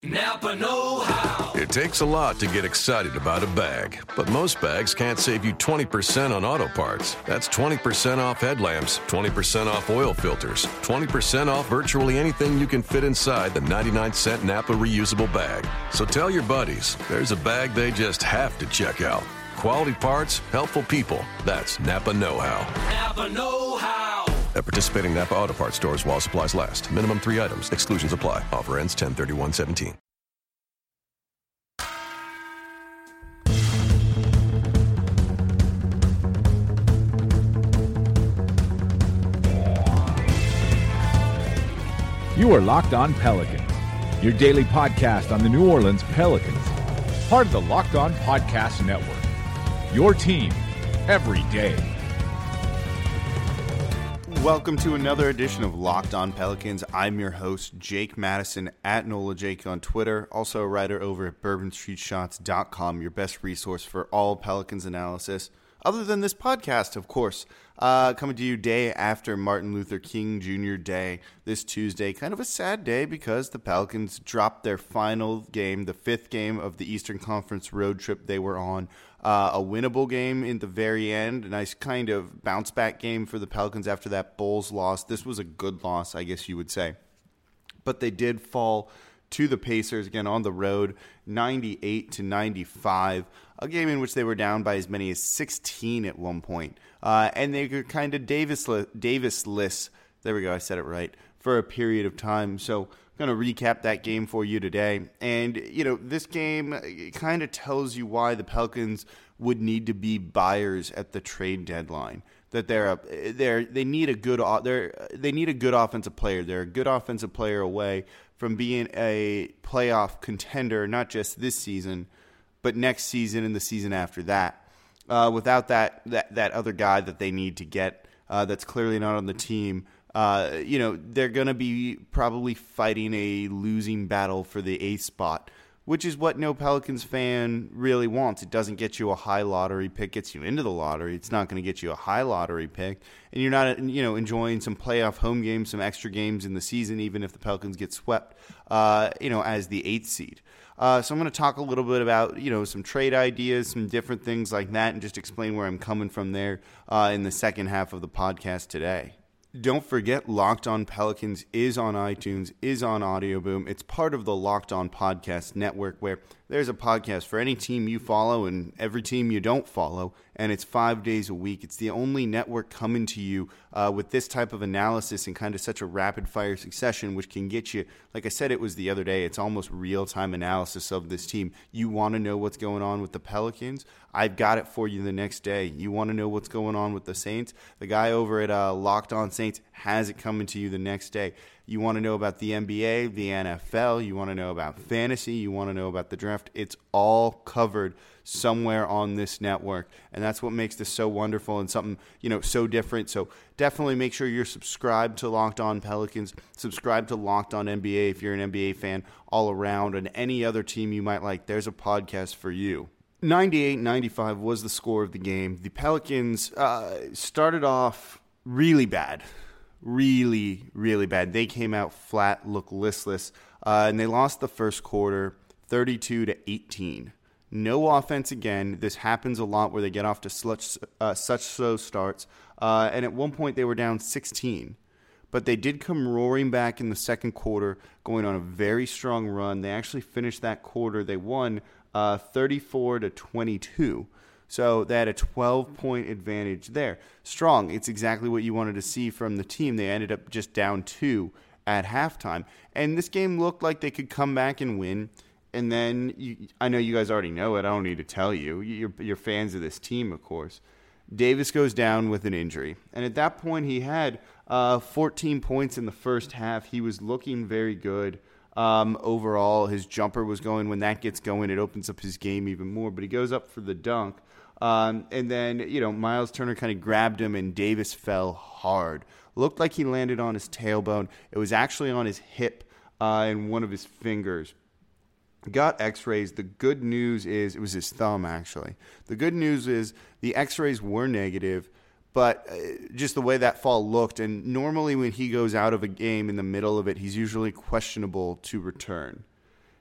Napa know-how. It takes a lot to get excited about a bag, but most bags can't save you 20% on auto parts. That's 20% off headlamps, 20% off oil filters, 20% off virtually anything you can fit inside the 99-cent Napa reusable bag. So tell your buddies, there's a bag they just have to check out. Quality parts, helpful people. That's Napa know-how. Napa know-how. At participating Napa Auto Parts stores while supplies last. Minimum 3 items. Exclusions apply. Offer ends 10/31/17. You are Locked On Pelicans, your daily podcast on the New Orleans Pelicans, part of the Locked On Podcast Network. Your team every day. Welcome to another edition of Locked On Pelicans. I'm your host, Jake Madison, at NOLA Jake on Twitter, also a writer over at BourbonStreetShots.com, your best resource for all Pelicans analysis, other than this podcast, of course. Coming to you day after Martin Luther King Jr. Day this Tuesday. Kind of a sad day because the Pelicans dropped their final game, the fifth game of the Eastern Conference road trip they were on. A winnable game in the very end, a nice kind of bounce-back game for the Pelicans after that Bulls loss. This was a good loss, I guess you would say. But they did fall to the Pacers, again on the road, 98-95, a game in which they were down by as many as 16 at one point. And they were kind of Davis-less, there we go, I said it right, for a period of time. So I'm going to recap that game for you today. And, you know, this game kind of tells you why the Pelicans would need to be buyers at the trade deadline. That they need a good offensive player. They're a good offensive player away from being a playoff contender, not just this season, but next season and the season after that. Without that other guy that they need to get, that's clearly not on the team, they're going to be probably fighting a losing battle for the eighth spot, which is what no Pelicans fan really wants. It doesn't get you a high lottery pick, gets you into the lottery. It's not going to get you a high lottery pick, and you're not, enjoying some playoff home games, some extra games in the season, even if the Pelicans get swept, as the eighth seed. So I'm going to talk a little bit about, some trade ideas, some different things like that, and just explain where I'm coming from there in the second half of the podcast today. Don't forget, Locked On Pelicans is on iTunes, is on Audio Boom. It's part of the Locked On Podcast Network, where there's a podcast for any team you follow and every team you don't follow, and it's 5 days a week. It's the only network coming to you with this type of analysis in kind of such a rapid-fire succession, which can get you, like I said it was the other day, it's almost real-time analysis of this team. You want to know what's going on with the Pelicans? I've got it for you the next day. You want to know what's going on with the Saints? The guy over at Locked On Saints has it coming to you the next day. You want to know about the NBA, the NFL, you want to know about fantasy, you want to know about the draft. It's all covered somewhere on this network, and that's what makes this so wonderful and something, so different. So definitely make sure you're subscribed to Locked On Pelicans, subscribe to Locked On NBA if you're an NBA fan all around, and any other team you might like, there's a podcast for you. 98-95 was the score of the game. The Pelicans started off really bad. Really, really bad. They came out flat, looked listless, and they lost the first quarter 32-18. No offense again. This happens a lot where they get off to such slow starts, and at one point they were down 16. But they did come roaring back in the second quarter, going on a very strong run. They actually finished that quarter. They won 34-22. So they had a 12-point advantage there. Strong. It's exactly what you wanted to see from the team. They ended up just down 2 at halftime. And this game looked like they could come back and win. And then, I know you guys already know it. I don't need to tell you. You're fans of this team, of course. Davis goes down with an injury. And at that point, he had 14 points in the first half. He was looking very good. Overall, his jumper was going. When that gets going, it opens up his game even more. But he goes up for the dunk. And then, Miles Turner kind of grabbed him, and Davis fell hard. Looked like he landed on his tailbone. It was actually on his hip and one of his fingers. Got x-rays. The good news is, it was his thumb, actually. The good news is the x-rays were negative, but just the way that fall looked, and normally when he goes out of a game in the middle of it, he's usually questionable to return.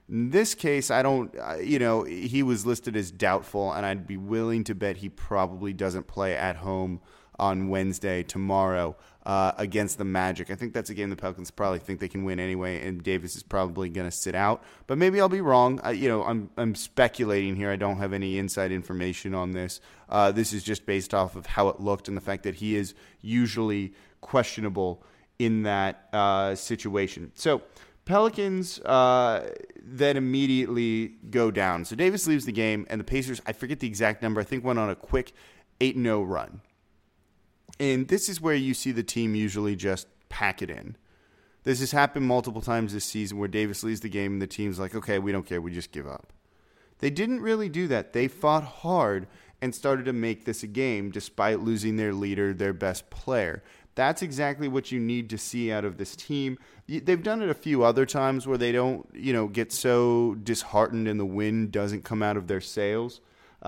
In this case, I don't, he was listed as doubtful, and I'd be willing to bet he probably doesn't play at home on Wednesday, tomorrow, against the Magic. I think that's a game the Pelicans probably think they can win anyway, and Davis is probably going to sit out. But maybe I'll be wrong. I'm speculating here. I don't have any inside information on this. This is just based off of how it looked and the fact that he is usually questionable in that situation. So Pelicans then immediately go down. So Davis leaves the game, and the Pacers, I forget the exact number, I think went on a quick 8-0 run. And this is where you see the team usually just pack it in. This has happened multiple times this season where Davis leaves the game and the team's like, okay, we don't care, we just give up. They didn't really do that. They fought hard and started to make this a game despite losing their leader, their best player. That's exactly what you need to see out of this team. They've done it a few other times where they don't, get so disheartened and the wind doesn't come out of their sails.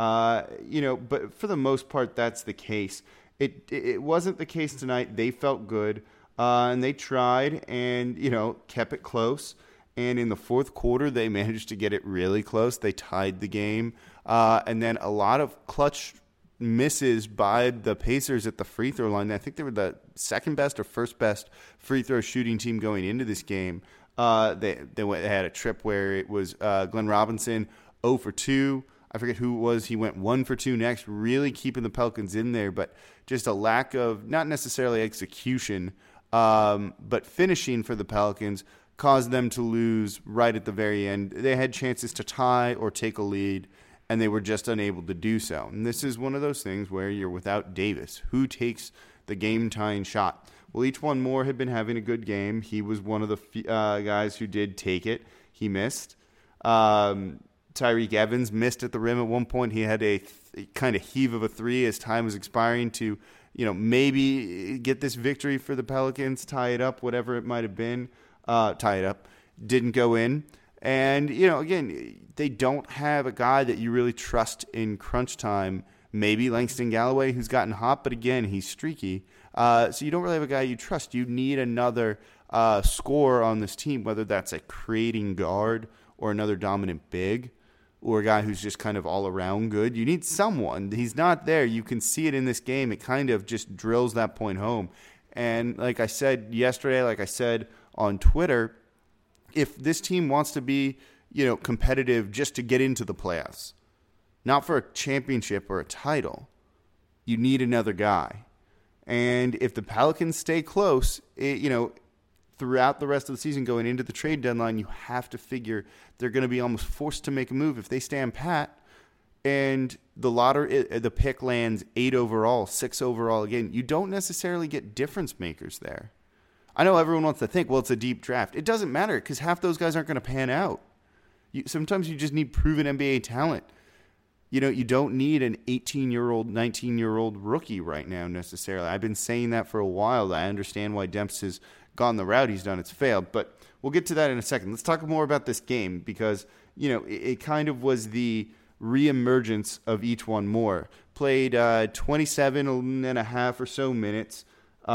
But for the most part, that's the case. It wasn't the case tonight. They felt good, and they tried and, kept it close. And in the fourth quarter, they managed to get it really close. They tied the game. And then a lot of clutch misses by the Pacers at the free throw line. I think they were the second best or first best free throw shooting team going into this game. They had a trip where it was Glenn Robinson 0 for 2. I forget who it was. He went 1 for 2 next, really keeping the Pelicans in there, but just a lack of, not necessarily execution, but finishing for the Pelicans caused them to lose right at the very end. They had chances to tie or take a lead, and they were just unable to do so. And this is one of those things where you're without Davis. Who takes the game-tying shot? Well, E'Twaun Moore had been having a good game. He was one of the guys who did take it. He missed. Tyreke Evans missed at the rim at one point. He had a kind of heave of a three as time was expiring to, maybe get this victory for the Pelicans, tie it up, whatever it might have been. Tie it up. Didn't go in. And, again, they don't have a guy that you really trust in crunch time. Maybe Langston Galloway, who's gotten hot, but again, he's streaky. So you don't really have a guy you trust. You need another scorer on this team, whether that's a creating guard or another dominant big, or a guy who's just kind of all around good. You need someone. He's not there. You can see it in this game. It kind of just drills that point home. And like I said yesterday, like I said on Twitter, if this team wants to be, competitive just to get into the playoffs, not for a championship or a title, you need another guy. And if the Pelicans stay close, throughout the rest of the season going into the trade deadline, you have to figure they're going to be almost forced to make a move. If they stand pat and the pick lands 8 overall, 6 overall again, you don't necessarily get difference makers there. I know everyone wants to think, well, it's a deep draft. It doesn't matter because half those guys aren't going to pan out. Sometimes you just need proven NBA talent. You don't need an 18-year-old, 19-year-old rookie right now necessarily. I've been saying that for a while. I understand why Demps has gone the route he's done. It's failed. But we'll get to that in a second. Let's talk more about this game because, it kind of was the reemergence of E'Twaun Moore. Played 27 and a half or so minutes,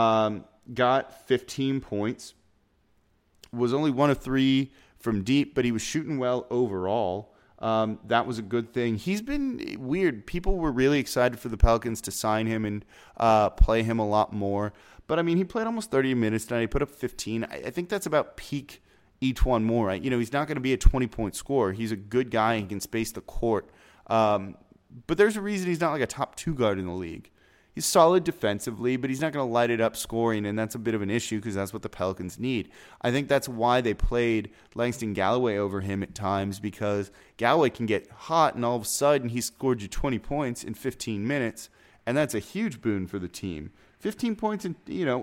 got 15 points, was only 1 of 3 from deep, but he was shooting well overall. That was a good thing. He's been weird. People were really excited for the Pelicans to sign him and play him a lot more. But, he played almost 30 minutes tonight. He put up 15. I think that's about peak E'Twaun Moore. Right? He's not going to be a 20-point scorer. He's a good guy. He can space the court. But there's a reason he's not like a top 2 guard in the league. He's solid defensively, but he's not going to light it up scoring, and that's a bit of an issue because that's what the Pelicans need. I think that's why they played Langston Galloway over him at times, because Galloway can get hot, and all of a sudden he scored you 20 points in 15 minutes, and that's a huge boon for the team. 15 points in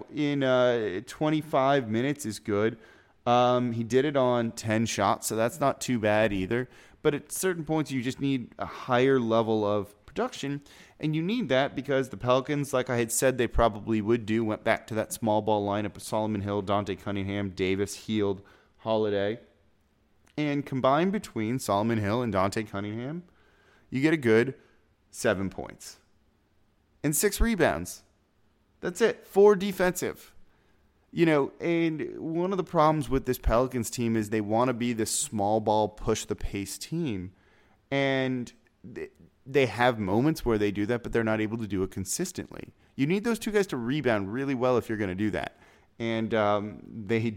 25 minutes is good. He did it on 10 shots, so that's not too bad either. But at certain points, you just need a higher level of production, and you need that because the Pelicans, like I had said they probably would do, went back to that small ball lineup of Solomon Hill, Dante Cunningham, Davis, Hield, Holiday. And combined between Solomon Hill and Dante Cunningham, you get a good 7 points. And 6 rebounds. That's it. 4 defensive. And one of the problems with this Pelicans team is they want to be this small ball, push the pace team. And they have moments where they do that, but they're not able to do it consistently. You need those two guys to rebound really well if you're going to do that. And they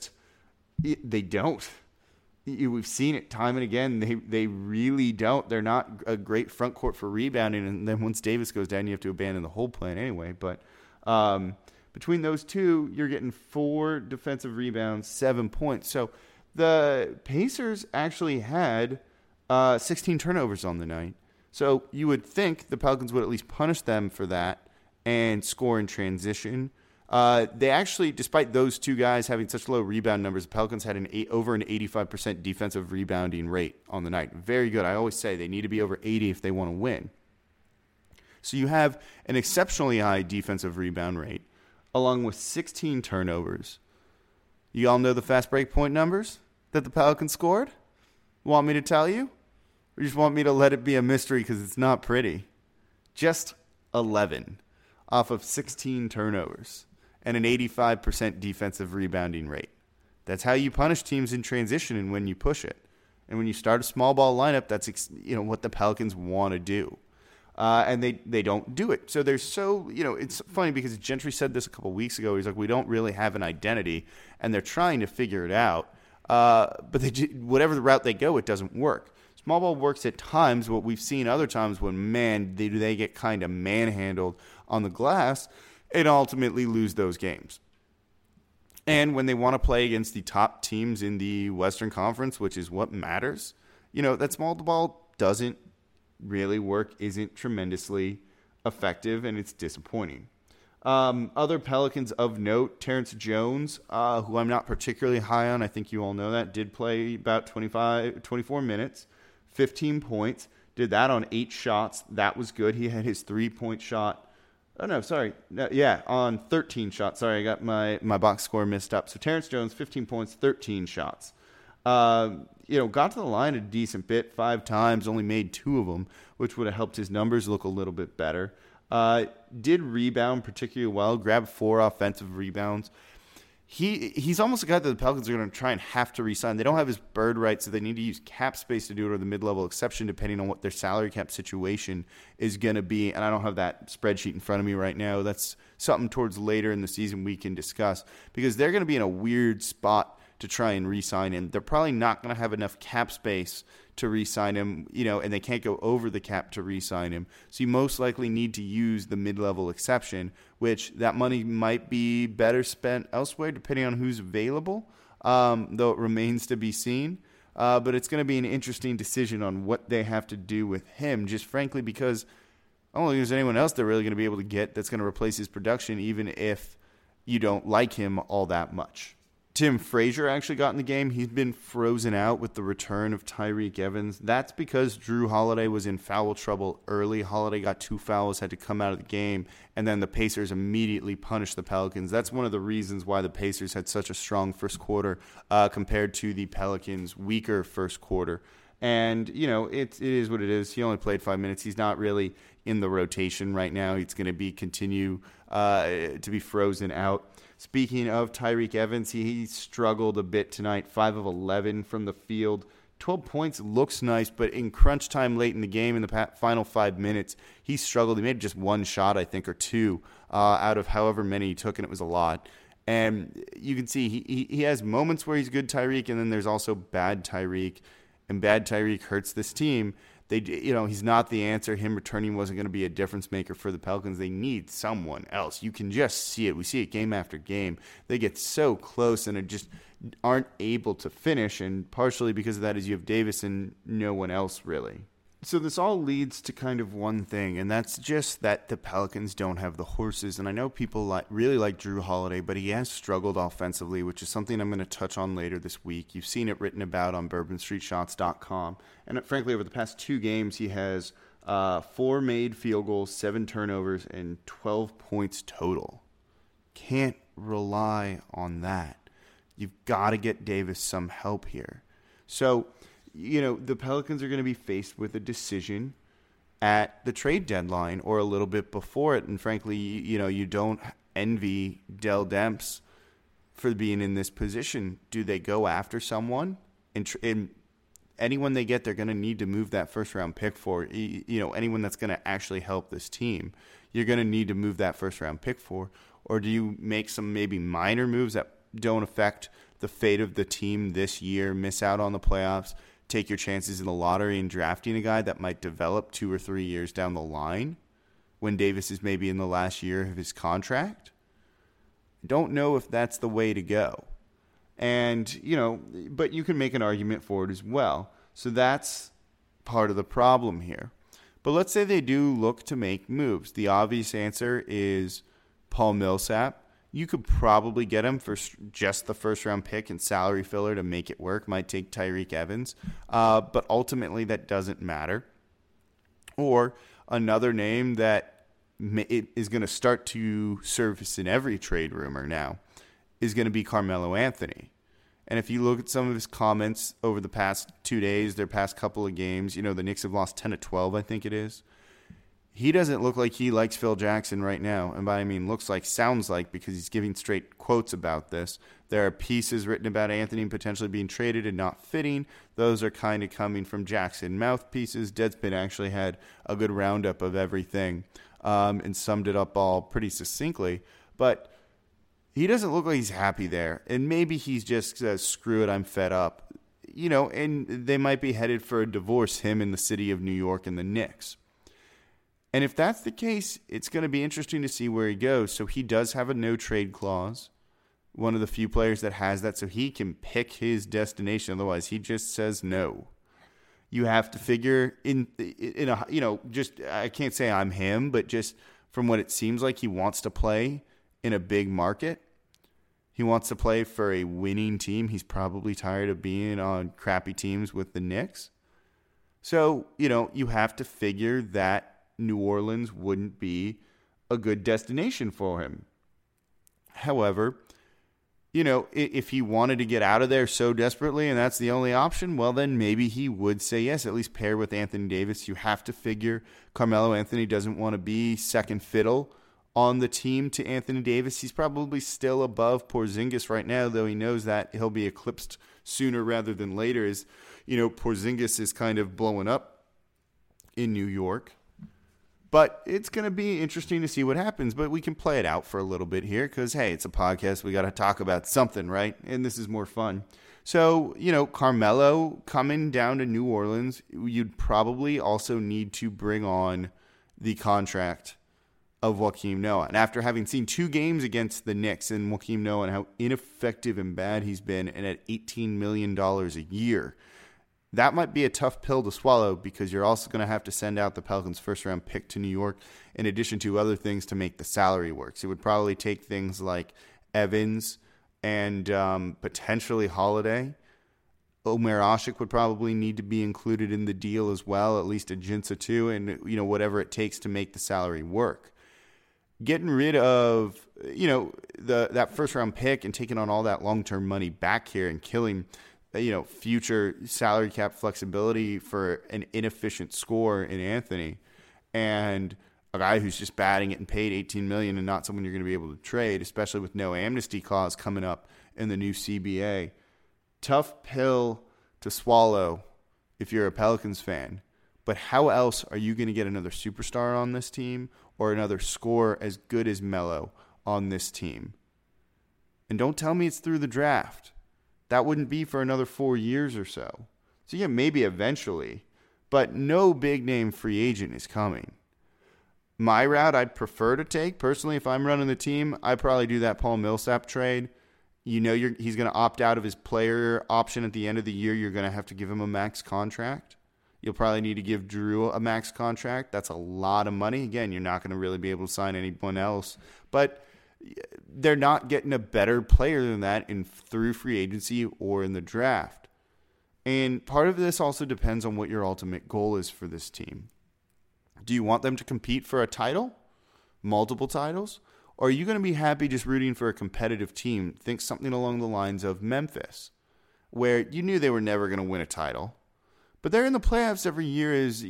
don't. We've seen it time and again. They really don't. They're not a great front court for rebounding. And then once Davis goes down, you have to abandon the whole plan anyway. But between those two, you're getting 4 defensive rebounds, 7 points. So the Pacers actually had 16 turnovers on the night. So you would think the Pelicans would at least punish them for that and score in transition. They actually, despite those two guys having such low rebound numbers, the Pelicans had over an 85% defensive rebounding rate on the night. Very good. I always say they need to be over 80 if they want to win. So you have an exceptionally high defensive rebound rate, along with 16 turnovers. You all know the fast break point numbers that the Pelicans scored? Want me to tell you? Or you just want me to let it be a mystery because it's not pretty? Just 11 off of 16 turnovers and an 85% defensive rebounding rate. That's how you punish teams in transition and when you push it. And when you start a small ball lineup, that's what the Pelicans want to do. And they don't do it. So it's funny because Gentry said this a couple weeks ago. He's like, we don't really have an identity, and they're trying to figure it out. But whatever the route they go, it doesn't work. Small ball works at times. What we've seen other times when, they get kind of manhandled on the glass and ultimately lose those games. And when they want to play against the top teams in the Western Conference, which is what matters, that small ball doesn't really work, isn't tremendously effective, and it's disappointing. Other Pelicans of note, Terrence Jones, who I'm not particularly high on, I think you all know that, did play about 24 minutes, 15 points, did that on 8 shots. That was good. He had his 3-point shot. On 13 shots. Sorry, I got my box score mixed up. So Terrence Jones, 15 points, 13 shots. Got to the line a decent bit, 5 times, only made 2 of them, which would have helped his numbers look a little bit better. Did rebound particularly well, grabbed 4 offensive rebounds. He's almost a guy that the Pelicans are going to try and have to re-sign. They don't have his bird right, so they need to use cap space to do it, or the mid-level exception, depending on what their salary cap situation is going to be. And I don't have that spreadsheet in front of me right now. That's something towards later in the season we can discuss, because they're going to be in a weird spot to try and re-sign him. They're probably not going to have enough cap space to re-sign him, and they can't go over the cap to re-sign him. So you most likely need to use the mid-level exception, which that money might be better spent elsewhere depending on who's available, though it remains to be seen. But it's going to be an interesting decision on what they have to do with him, just frankly because I don't think there's anyone else they're really going to be able to get that's going to replace his production, even if you don't like him all that much. Tim Frazier actually got in the game. He's been frozen out with the return of Tyreke Evans. That's because Drew Holiday was in foul trouble early. Holiday got 2 fouls, had to come out of the game, and then the Pacers immediately punished the Pelicans. That's one of the reasons why the Pacers had such a strong first quarter compared to the Pelicans' weaker first quarter. And, it is what it is. He only played 5 minutes. He's not really in the rotation right now. He's going to continue to be frozen out. Speaking of Tyreke Evans, he struggled a bit tonight, 5 of 11 from the field. 12 points looks nice, but in crunch time late in the game, in the final 5 minutes, he struggled. He made just 1 shot, I think, or 2 out of however many he took, and it was a lot. And you can see he has moments where he's good Tyreke, and then there's also bad Tyreke, and bad Tyreke hurts this team. He's not the answer. Him returning wasn't going to be a difference maker for the Pelicans. They need someone else. You can just see it. We see it game after game. They get so close and just aren't able to finish, and partially because of that is you have Davis and no one else really. So this all leads to kind of one thing, and that's just that the Pelicans don't have the horses. And I know people really like Drew Holiday, but he has struggled offensively, which is something I'm going to touch on later this week. You've seen it written about on BourbonStreetShots.com. And frankly, over the past 2 games, he has 4 made field goals, 7 turnovers, and 12 points total. Can't rely on that. You've got to get Davis some help here. So the Pelicans are going to be faced with a decision at the trade deadline or a little bit before it. And frankly, you don't envy Dell Demps for being in this position. Do they go after someone? And anyone they get, they're going to need to move that first-round pick for. Anyone that's going to actually help this team, you're going to need to move that first-round pick for. Or do you make some maybe minor moves that don't affect the fate of the team this year, miss out on the playoffs, take your chances in the lottery and drafting a guy that might develop 2 or 3 years down the line when Davis is maybe in the last year of his contract? Don't know if that's the way to go. And, but you can make an argument for it as well. So that's part of the problem here. But let's say they do look to make moves. The obvious answer is Paul Millsap. You could probably get him for just the first-round pick and salary filler to make it work. Might take Tyreke Evans. But ultimately, that doesn't matter. Or another name that is going to start to surface in every trade rumor now is going to be Carmelo Anthony. And if you look at some of his comments over the past 2 days, their past couple of games, the Knicks have lost 10 of 12, I think it is. He doesn't look like he likes Phil Jackson right now. And by I mean looks like, sounds like, because he's giving straight quotes about this. There are pieces written about Anthony potentially being traded and not fitting. Those are kind of coming from Jackson mouthpieces. Deadspin actually had a good roundup of everything and summed it up all pretty succinctly. But he doesn't look like he's happy there. And maybe he's just screw it, I'm fed up. And they might be headed for a divorce, him in the city of New York and the Knicks. And if that's the case, it's going to be interesting to see where he goes. So he does have a no-trade clause, one of the few players that has that, so he can pick his destination. Otherwise, he just says no. You have to figure I can't say I'm him, but just from what it seems like, he wants to play in a big market. He wants to play for a winning team. He's probably tired of being on crappy teams with the Knicks. So, you have to figure that New Orleans wouldn't be a good destination for him. However, if he wanted to get out of there so desperately and that's the only option, well, then maybe he would say yes, at least pair with Anthony Davis. You have to figure Carmelo Anthony doesn't want to be second fiddle on the team to Anthony Davis. He's probably still above Porzingis right now, though he knows that he'll be eclipsed sooner rather than later as, Porzingis is kind of blowing up in New York. But it's going to be interesting to see what happens. But we can play it out for a little bit here because, hey, it's a podcast. We got to talk about something, right? And this is more fun. So, Carmelo coming down to New Orleans, you'd probably also need to bring on the contract of Joakim Noah. And after having seen 2 games against the Knicks and Joakim Noah and how ineffective and bad he's been, and at $18 million a year, that might be a tough pill to swallow because you're also going to have to send out the Pelicans' first-round pick to New York in addition to other things to make the salary work. So it would probably take things like Evans and potentially Holiday. Omer Asik would probably need to be included in the deal as well, at least a Jinsa too, and whatever it takes to make the salary work. Getting rid of that first-round pick and taking on all that long-term money back here and killing future salary cap flexibility for an inefficient scorer in Anthony and a guy who's just batting it and paid $18 million and not someone you're going to be able to trade, especially with no amnesty clause coming up in the new CBA. Tough pill to swallow if you're a Pelicans fan. But how else are you going to get another superstar on this team or another scorer as good as Melo on this team? And don't tell me it's through the draft. That wouldn't be for another 4 years or so. So yeah, maybe eventually, but no big name free agent is coming. My route I'd prefer to take, personally, if I'm running the team, I'd probably do that Paul Millsap trade. He's going to opt out of his player option at the end of the year. You're going to have to give him a max contract. You'll probably need to give Drew a max contract. That's a lot of money. Again, you're not going to really be able to sign anyone else. But they're not getting a better player than that through free agency or in the draft. And part of this also depends on what your ultimate goal is for this team. Do you want them to compete for a title? Multiple titles? Or are you going to be happy just rooting for a competitive team? Think something along the lines of Memphis, where you knew they were never going to win a title. But they're in the playoffs every year is,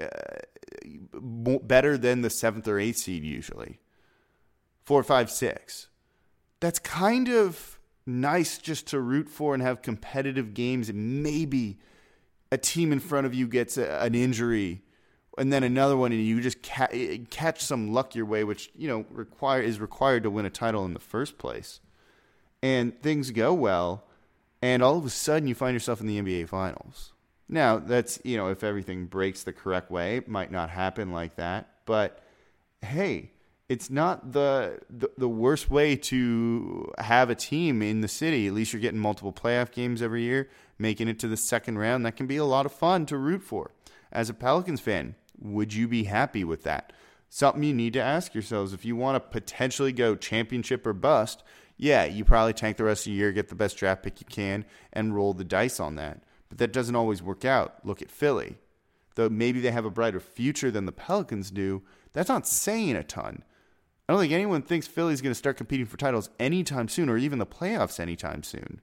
better than the 7th or 8th seed usually. 4, 5, 6. That's kind of nice just to root for and have competitive games, and maybe a team in front of you gets an injury and then another one, and you just catch some luck your way, which, you know, is required to win a title in the first place. And things go well, and all of a sudden you find yourself in the NBA Finals. Now, that's, you know, if everything breaks the correct way, it might not happen like that. But, hey, it's not the worst way to have a team in the city. At least you're getting multiple playoff games every year, making it to the second round. That can be a lot of fun to root for. As a Pelicans fan, would you be happy with that? Something you need to ask yourselves. If you want to potentially go championship or bust, yeah, you probably tank the rest of the year, get the best draft pick you can, and roll the dice on that. But that doesn't always work out. Look at Philly. Though maybe they have a brighter future than the Pelicans do, that's not saying a ton. I don't think anyone thinks Philly's going to start competing for titles anytime soon, or even the playoffs anytime soon.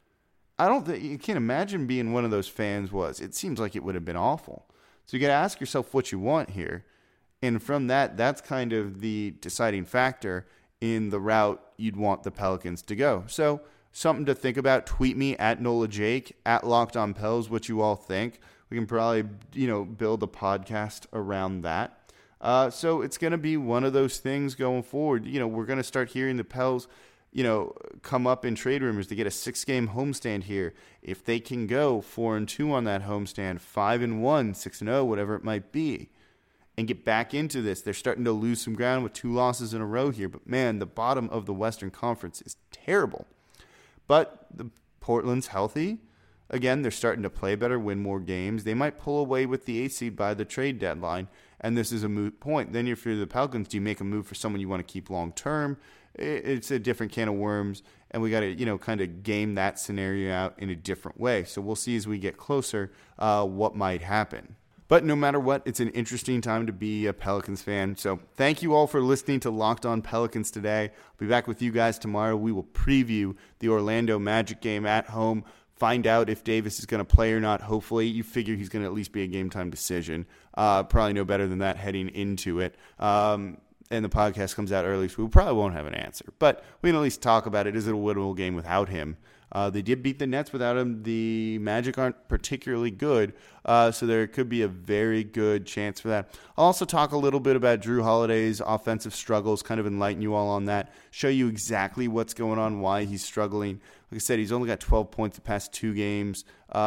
You can't imagine being one of those fans it seems like it would have been awful. So you got to ask yourself what you want here. And from that's kind of the deciding factor in the route you'd want the Pelicans to go. So something to think about. Tweet me at Nola Jake, at Locked On Pels, what you all think. We can probably, build a podcast around that. So it's going to be one of those things going forward. We're going to start hearing the Pels, come up in trade rumors to get a 6-game homestand here. If they can go 4-2 on that homestand, 5-1, 6-0, whatever it might be, and get back into this, they're starting to lose some ground with 2 losses in a row here. But man, the bottom of the Western Conference is terrible. But Portland's healthy. Again, they're starting to play better, win more games. They might pull away with the 8th seed by the trade deadline, and this is a moot point. Then if you're the Pelicans, do you make a move for someone you want to keep long term? It's a different can of worms, and we got to kind of game that scenario out in a different way. So we'll see as we get closer what might happen. But no matter what, it's an interesting time to be a Pelicans fan. So thank you all for listening to Locked On Pelicans today. I'll be back with you guys tomorrow. We will preview the Orlando Magic game at home, find out if Davis is going to play or not. Hopefully, you figure he's going to at least be a game-time decision. Probably no better than that heading into it. And the podcast comes out early, so we probably won't have an answer. But we can at least talk about it. Is it a winnable game without him? They did beat the Nets without him. The Magic aren't particularly good, so there could be a very good chance for that. I'll also talk a little bit about Jrue Holiday's offensive struggles, kind of enlighten you all on that, show you exactly what's going on, why he's struggling. Like I said, he's only got 12 points the past 2 games.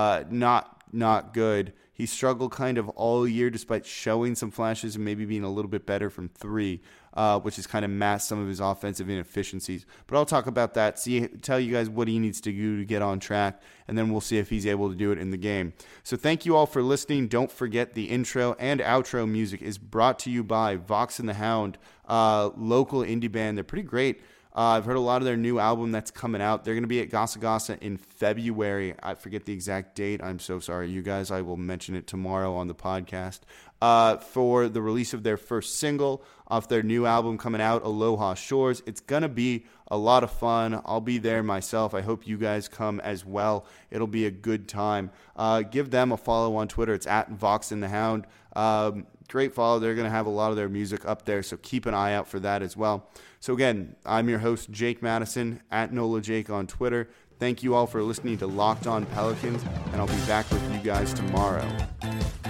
Not good. He struggled kind of all year despite showing some flashes and maybe being a little bit better from 3, which has kind of masked some of his offensive inefficiencies. But I'll talk about that, tell you guys what he needs to do to get on track, and then we'll see if he's able to do it in the game. So thank you all for listening. Don't forget the intro and outro music is brought to you by Vox and the Hound, local indie band. They're pretty great. I've heard a lot of their new album that's coming out. They're going to be at Gasa Gasa in February. I forget the exact date. I'm so sorry, you guys. I will mention it tomorrow on the podcast. For the release of their first single off their new album coming out, Aloha Shores. It's going to be a lot of fun. I'll be there myself. I hope you guys come as well. It'll be a good time. Give them a follow on Twitter. It's at Vox and the Hound. Great follow. They're going to have a lot of their music up there, so keep an eye out for that as well. So again, I'm your host, Jake Madison, at Nola Jake on Twitter. Thank you all for listening to Locked On Pelicans, and I'll be back with you guys tomorrow.